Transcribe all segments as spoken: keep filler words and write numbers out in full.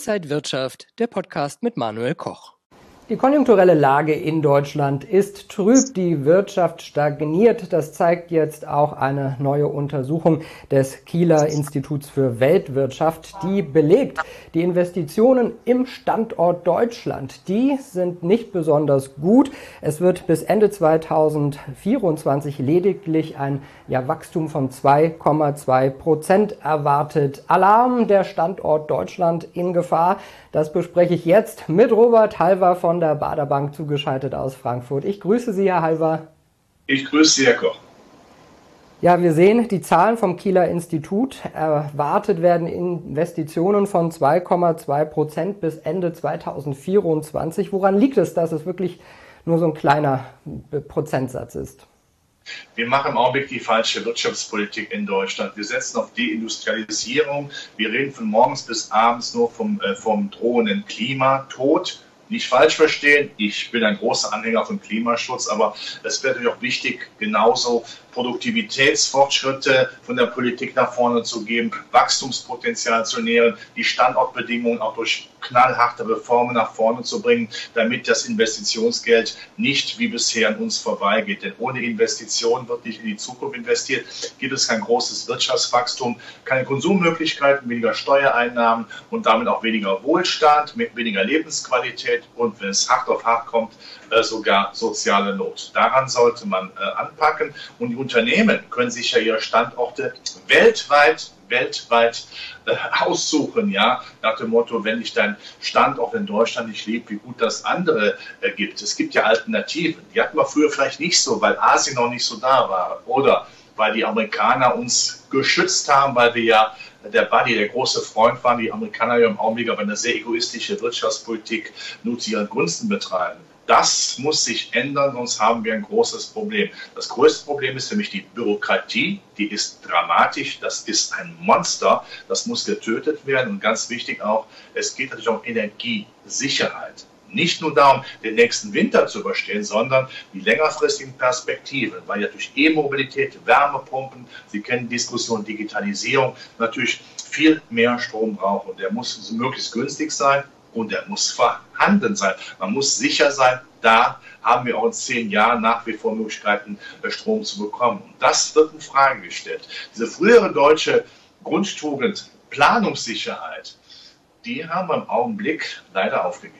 Inside Wirtschaft, der Podcast mit Manuel Koch. Die konjunkturelle Lage in Deutschland ist trüb, die Wirtschaft stagniert. Das zeigt jetzt auch eine neue Untersuchung des Kieler Instituts für Weltwirtschaft, die belegt, die Investitionen im Standort Deutschland, die sind nicht besonders gut. Es wird bis Ende zweitausendvierundzwanzig lediglich ein ja, Wachstum von zwei Komma zwei Prozent erwartet. Alarm, der Standort Deutschland in Gefahr. Das bespreche ich jetzt mit Robert Halver von der Baader Bank, zugeschaltet aus Frankfurt. Ich grüße Sie, Herr Halver. Ich grüße Sie, Herr Koch. Ja, wir sehen die Zahlen vom Kieler Institut. Erwartet werden Investitionen von zwei Komma zwei Prozent bis Ende zweitausendvierundzwanzig. Woran liegt es, dass es wirklich nur so ein kleiner Prozentsatz ist? Wir machen im Augenblick die falsche Wirtschaftspolitik in Deutschland. Wir setzen auf Deindustrialisierung. Wir reden von morgens bis abends nur vom, äh, vom drohenden Klimatod. Nicht falsch verstehen, ich bin ein großer Anhänger von Klimaschutz, aber es wäre natürlich auch wichtig, genauso Produktivitätsfortschritte von der Politik nach vorne zu geben, Wachstumspotenzial zu nähren, die Standortbedingungen auch durch knallharte Reformen nach vorne zu bringen, damit das Investitionsgeld nicht wie bisher an uns vorbeigeht. Denn ohne Investitionen wird nicht in die Zukunft investiert, gibt es kein großes Wirtschaftswachstum, keine Konsummöglichkeiten, weniger Steuereinnahmen und damit auch weniger Wohlstand, mit weniger Lebensqualität und, wenn es hart auf hart kommt, sogar soziale Not. Daran sollte man anpacken und die Unternehmen können sich ja ihre Standorte weltweit, weltweit äh, aussuchen, ja, nach dem Motto, wenn ich deinen Standort in Deutschland nicht liebe, wie gut das andere äh, gibt. Es gibt ja Alternativen. Die hatten wir früher vielleicht nicht so, weil Asien noch nicht so da war oder weil die Amerikaner uns geschützt haben, weil wir ja der Buddy, der große Freund waren, die Amerikaner ja im Augenblick aber eine sehr egoistische Wirtschaftspolitik nur zu ihren Gunsten betreiben. Das muss sich ändern, sonst haben wir ein großes Problem. Das größte Problem ist für mich die Bürokratie, die ist dramatisch, das ist ein Monster, das muss getötet werden und ganz wichtig auch, es geht natürlich um Energiesicherheit. Nicht nur darum, den nächsten Winter zu überstehen, sondern die längerfristigen Perspektiven, weil ja durch E-Mobilität, Wärmepumpen, Sie kennen die Diskussion Digitalisierung, natürlich viel mehr Strom brauchen. Der muss möglichst günstig sein. Und er muss vorhanden sein. Man muss sicher sein, da haben wir auch in zehn Jahren nach wie vor Möglichkeiten, Strom zu bekommen. Und das wird in Frage gestellt. Diese frühere deutsche Grundtugend, Planungssicherheit, die haben wir im Augenblick leider aufgegeben.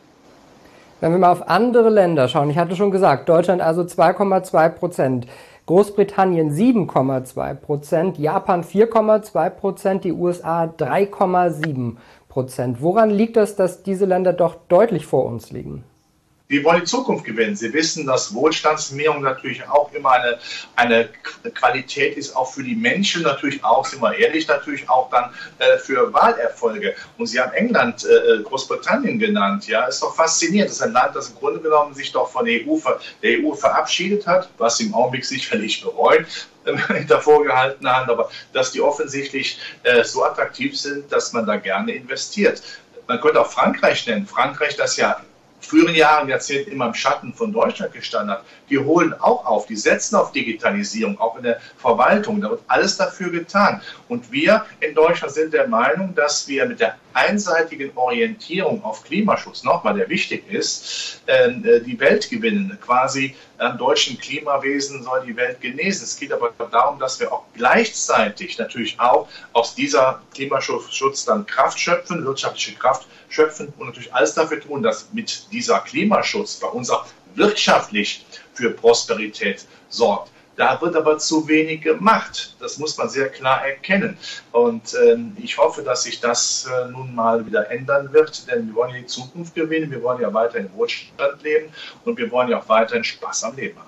Wenn wir mal auf andere Länder schauen, ich hatte schon gesagt, Deutschland also zwei Komma zwei Prozent. Großbritannien sieben Komma zwei Prozent, Japan vier Komma zwei Prozent, die U S A drei Komma sieben Prozent. Woran liegt es, dass diese Länder doch deutlich vor uns liegen? Die wollen die Zukunft gewinnen. Sie wissen, dass Wohlstandsmehrung natürlich auch immer eine, eine Qualität ist, auch für die Menschen, natürlich auch, sind wir ehrlich, natürlich auch dann äh, für Wahlerfolge. Und Sie haben England, äh, Großbritannien genannt, ja, ist doch faszinierend. Das ist ein Land, das im Grunde genommen sich doch von der E U, der E U verabschiedet hat, was sie im Augenblick sicherlich bereuen, hinter vorgehaltener Hand, aber dass die offensichtlich äh, so attraktiv sind, dass man da gerne investiert. Man könnte auch Frankreich nennen. Frankreich, das ja früheren Jahren, Jahrzehnten immer im Schatten von Deutschland gestanden hat, die holen auch auf, die setzen auf Digitalisierung, auch in der Verwaltung, da wird alles dafür getan. Und wir in Deutschland sind der Meinung, dass wir mit der einseitigen Orientierung auf Klimaschutz, nochmal, der wichtig ist, äh, die Welt gewinnen. Quasi am deutschen Klimawesen soll die Welt genesen. Es geht aber darum, dass wir auch gleichzeitig natürlich auch aus dieser Klimaschutz dann Kraft schöpfen, wirtschaftliche Kraft schöpfen und natürlich alles dafür tun, dass mit dieser Klimaschutz bei uns auch wirtschaftlich für Prosperität sorgt. Da wird aber zu wenig gemacht. Das muss man sehr klar erkennen. Und ähm, ich hoffe, dass sich das äh, nun mal wieder ändern wird, denn wir wollen ja die Zukunft gewinnen, wir wollen ja weiter in Wohlstand leben und wir wollen ja auch weiterhin Spaß am Leben haben.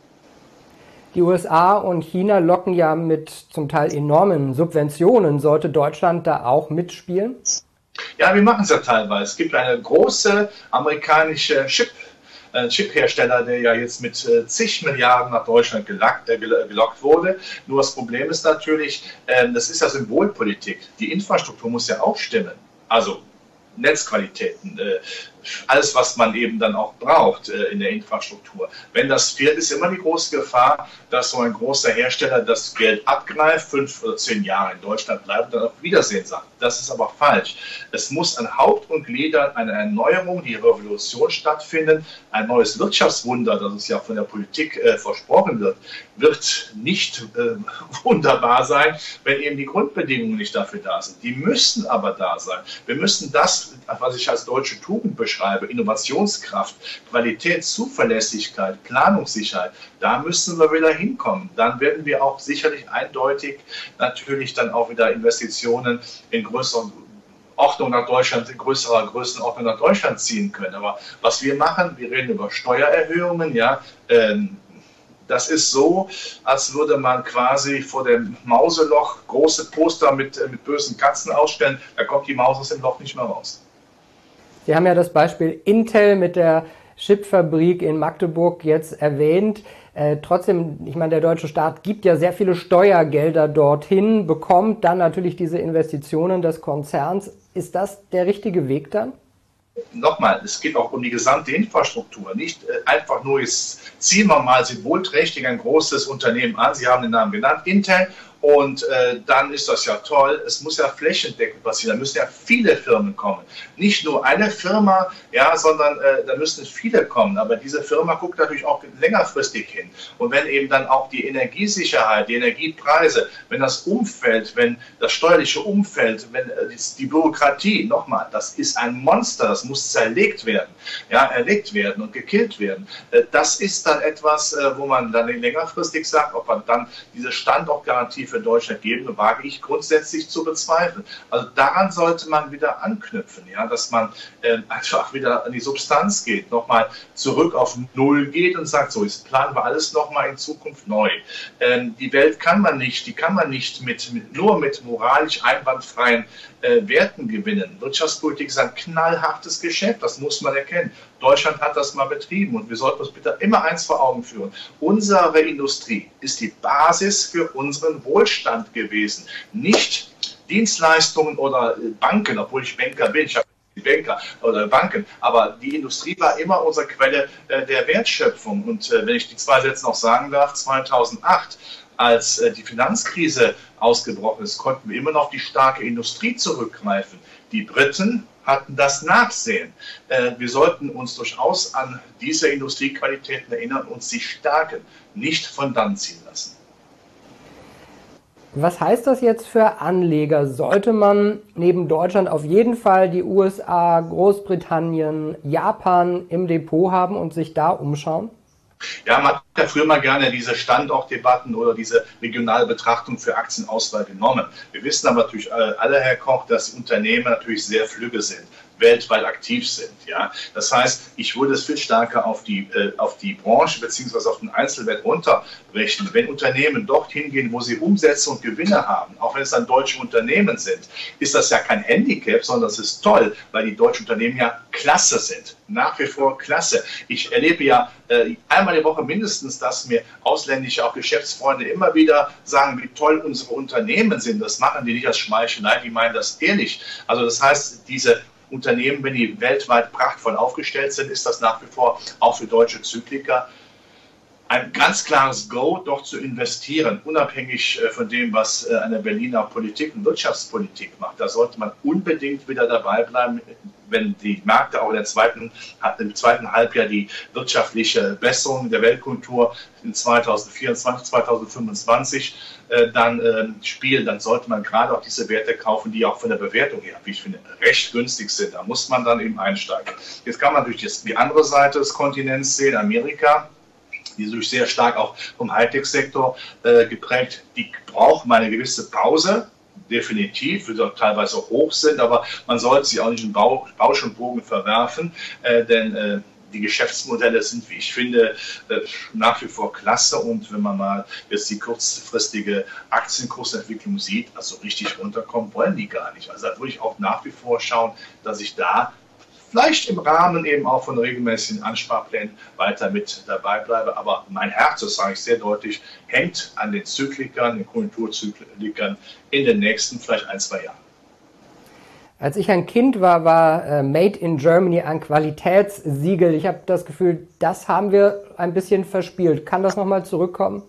Die U S A und China locken ja mit zum Teil enormen Subventionen. Sollte Deutschland da auch mitspielen? Ja, wir machen es ja teilweise. Es gibt eine große amerikanische Chip Ein Chiphersteller, der ja jetzt mit äh, zig Milliarden nach Deutschland gelockt, äh, gelockt wurde. Nur das Problem ist natürlich, äh, das ist ja Symbolpolitik. Die Infrastruktur muss ja auch stimmen. Also Netzqualitäten, äh, alles, was man eben dann auch braucht äh, in der Infrastruktur. Wenn das fehlt, ist immer die große Gefahr, dass so ein großer Hersteller das Geld abgreift, fünf oder zehn Jahre in Deutschland bleibt und dann auf Wiedersehen sagt. Das ist aber falsch. Es muss an Haupt und Gliedern eine Erneuerung, die Revolution stattfinden. Ein neues Wirtschaftswunder, das es ja von der Politik äh, versprochen wird, wird nicht äh, wunderbar sein, wenn eben die Grundbedingungen nicht dafür da sind. Die müssen aber da sein. Wir müssen das, was ich als deutsche Tugend beschreibe, Innovationskraft, Qualität, Zuverlässigkeit, Planungssicherheit, da müssen wir wieder hinkommen. Dann werden wir auch sicherlich eindeutig natürlich dann auch wieder Investitionen in größeren Ordnung nach Deutschland, in größerer Größenordnung nach Deutschland ziehen können. Aber was wir machen, wir reden über Steuererhöhungen, ja, ähm, das ist so, als würde man quasi vor dem Mauseloch große Poster mit, mit bösen Katzen ausstellen, da kommt die Maus aus dem Loch nicht mehr raus. Sie haben ja das Beispiel Intel mit der Chipfabrik in Magdeburg jetzt erwähnt. Äh, trotzdem, ich meine, der deutsche Staat gibt ja sehr viele Steuergelder dorthin, bekommt dann natürlich diese Investitionen des Konzerns. Ist das der richtige Weg dann? Nochmal, es geht auch um die gesamte Infrastruktur. Nicht äh, einfach nur, jetzt ziehen wir mal symbolträchtig ein großes Unternehmen an, Sie haben den Namen genannt, Intel, und äh, dann ist das ja toll. Es muss ja flächendeckend passieren, da müssen ja viele Firmen kommen. Nicht nur eine Firma, ja, sondern äh, da müssen viele kommen. Aber diese Firma guckt natürlich auch längerfristig hin. Und wenn eben dann auch die Energiesicherheit, die Energiepreise, wenn das Umfeld, wenn das steuerliche Umfeld, wenn äh, die, die Bürokratie, nochmal, das ist ein Monster, das muss zerlegt werden, ja, erlegt werden und gekillt werden. Äh, das ist dann etwas, äh, wo man dann längerfristig sagt, ob man dann diese Standortgarantie für Deutschland geben, wage ich grundsätzlich zu bezweifeln. Also daran sollte man wieder anknüpfen, ja, dass man äh, einfach wieder an die Substanz geht, nochmal zurück auf Null geht und sagt, so, jetzt planen wir alles nochmal in Zukunft neu. Ähm, die Welt kann man nicht, die kann man nicht mit, mit, nur mit moralisch einwandfreien äh, Werten gewinnen. Wirtschaftspolitik ist ein knallhartes Geschäft, das muss man erkennen. Deutschland hat das mal betrieben und wir sollten uns bitte immer eins vor Augen führen. Unsere Industrie ist die Basis für unseren Wohlstand gewesen. Nicht Dienstleistungen oder Banken, obwohl ich Banker bin, ich habe Banker oder Banken, aber die Industrie war immer unsere Quelle äh, der Wertschöpfung. Und äh, wenn ich die zwei Sätze noch sagen darf, zweitausendacht, als äh, die Finanzkrise ausgebrochen ist, konnten wir immer noch auf die starke Industrie zurückgreifen. Die Briten hatten das Nachsehen. Äh, wir sollten uns durchaus an diese Industriequalitäten erinnern und sie stärken, nicht von dann ziehen lassen. Was heißt das jetzt für Anleger? Sollte man neben Deutschland auf jeden Fall die U S A, Großbritannien, Japan im Depot haben und sich da umschauen? Ja, man hat ja früher mal gerne diese Standortdebatten oder diese regionale Betrachtung für Aktienauswahl genommen. Wir wissen aber natürlich alle, Herr Koch, dass Unternehmen natürlich sehr flügge sind, weltweit aktiv sind. Ja, das heißt, ich würde es viel stärker auf die, äh, auf die Branche bzw. auf den Einzelwert runterbrechen. Wenn Unternehmen dorthin gehen, wo sie Umsätze und Gewinne haben, auch wenn es dann deutsche Unternehmen sind, ist das ja kein Handicap, sondern es ist toll, weil die deutschen Unternehmen ja klasse sind. Nach wie vor klasse. Ich erlebe ja äh, einmal die Woche mindestens, dass mir ausländische, auch Geschäftsfreunde immer wieder sagen, wie toll unsere Unternehmen sind. Das machen die nicht als Schmeichelei, die meinen das ehrlich. Also das heißt, diese Unternehmen, wenn die weltweit prachtvoll aufgestellt sind, ist das nach wie vor auch für deutsche Zykliker ein ganz klares Go, doch zu investieren, unabhängig von dem, was eine Berliner Politik und Wirtschaftspolitik macht. Da sollte man unbedingt wieder dabei bleiben, wenn die Märkte auch in der zweiten, im zweiten Halbjahr die wirtschaftliche Besserung der Weltkultur in zweitausendvierundzwanzig, zweitausendfünfundzwanzig äh, dann äh, spielen, dann sollte man gerade auch diese Werte kaufen, die auch von der Bewertung her, wie ich finde, recht günstig sind. Da muss man dann eben einsteigen. Jetzt kann man natürlich die andere Seite des Kontinents sehen, Amerika, die ist sehr stark auch vom Hightech-Sektor äh, geprägt. Die braucht mal eine gewisse Pause, definitiv, die teilweise hoch sind, aber man sollte sie auch nicht in Bausch und Bogen verwerfen, äh, denn äh, die Geschäftsmodelle sind, wie ich finde, äh, nach wie vor klasse, und wenn man mal jetzt die kurzfristige Aktienkursentwicklung sieht, also richtig runterkommen wollen die gar nicht. Also da würde ich auch nach wie vor schauen, dass ich da vielleicht im Rahmen eben auch von regelmäßigen Ansparplänen weiter mit dabei bleibe. Aber mein Herz, das sage ich sehr deutlich, hängt an den Zyklikern, den Konjunkturzyklikern in den nächsten vielleicht ein, zwei Jahren. Als ich ein Kind war, war äh, Made in Germany ein Qualitätssiegel. Ich habe das Gefühl, das haben wir ein bisschen verspielt. Kann das nochmal zurückkommen?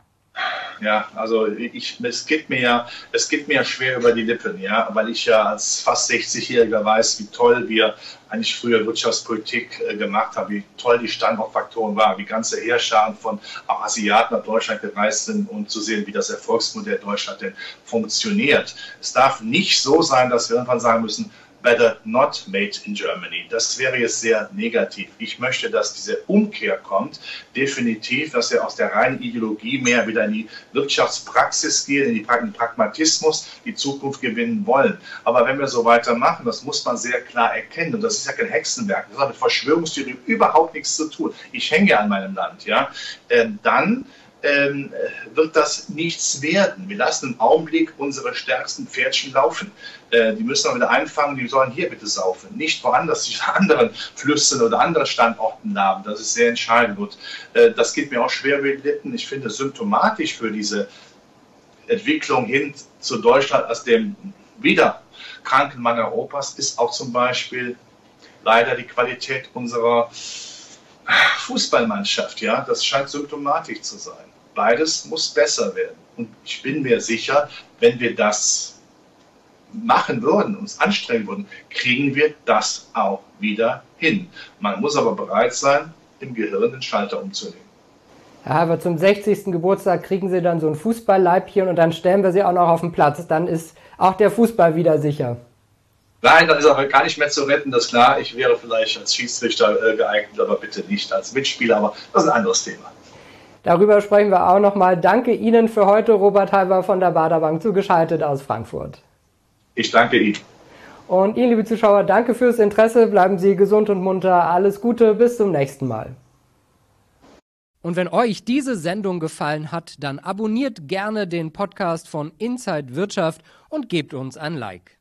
Ja, also ich, es geht mir ja, es geht mir ja schwer über die Lippen, ja, weil ich ja als fast sechzigjähriger weiß, wie toll wir eigentlich früher Wirtschaftspolitik äh, gemacht haben, wie toll die Standortfaktoren waren, wie ganze Heerscharen von auch Asiaten nach Deutschland gereist sind, um zu sehen, wie das Erfolgsmodell Deutschland denn funktioniert. Es darf nicht so sein, dass wir irgendwann sagen müssen, better not made in Germany. Das wäre jetzt sehr negativ. Ich möchte, dass diese Umkehr kommt, definitiv, dass wir aus der reinen Ideologie mehr wieder in die Wirtschaftspraxis gehen, in den Pragmatismus, die Zukunft gewinnen wollen. Aber wenn wir so weitermachen, das muss man sehr klar erkennen, und das ist ja kein Hexenwerk, das hat mit Verschwörungstheorien überhaupt nichts zu tun. Ich hänge ja an meinem Land, ja, äh, dann Ähm, wird das nichts werden. Wir lassen im Augenblick unsere stärksten Pferdchen laufen. Äh, die müssen wir wieder einfangen, die sollen hier bitte saufen. Nicht woanders, die anderen Flüssen oder anderen Standorten haben. Das ist sehr entscheidend. Und äh, das geht mir auch schwer über die Lippen. Ich finde symptomatisch für diese Entwicklung hin zu Deutschland als dem wieder kranken Mann Europas ist auch zum Beispiel leider die Qualität unserer Fußballmannschaft, ja, das scheint symptomatisch zu sein. Beides muss besser werden. Und ich bin mir sicher, wenn wir das machen würden, uns anstrengen würden, kriegen wir das auch wieder hin. Man muss aber bereit sein, im Gehirn den Schalter umzulegen. Herr Halver, zum sechzigsten Geburtstag kriegen Sie dann so ein Fußballleibchen und dann stellen wir Sie auch noch auf den Platz. Dann ist auch der Fußball wieder sicher. Nein, dann ist aber gar nicht mehr zu retten, das ist klar. Ich wäre vielleicht als Schiedsrichter geeignet, aber bitte nicht als Mitspieler, aber das ist ein anderes Thema. Darüber sprechen wir auch nochmal. Danke Ihnen für heute, Robert Halver von der Baader Bank, zugeschaltet aus Frankfurt. Ich danke Ihnen. Und Ihnen, liebe Zuschauer, danke fürs Interesse. Bleiben Sie gesund und munter. Alles Gute, bis zum nächsten Mal. Und wenn euch diese Sendung gefallen hat, dann abonniert gerne den Podcast von Inside Wirtschaft und gebt uns ein Like.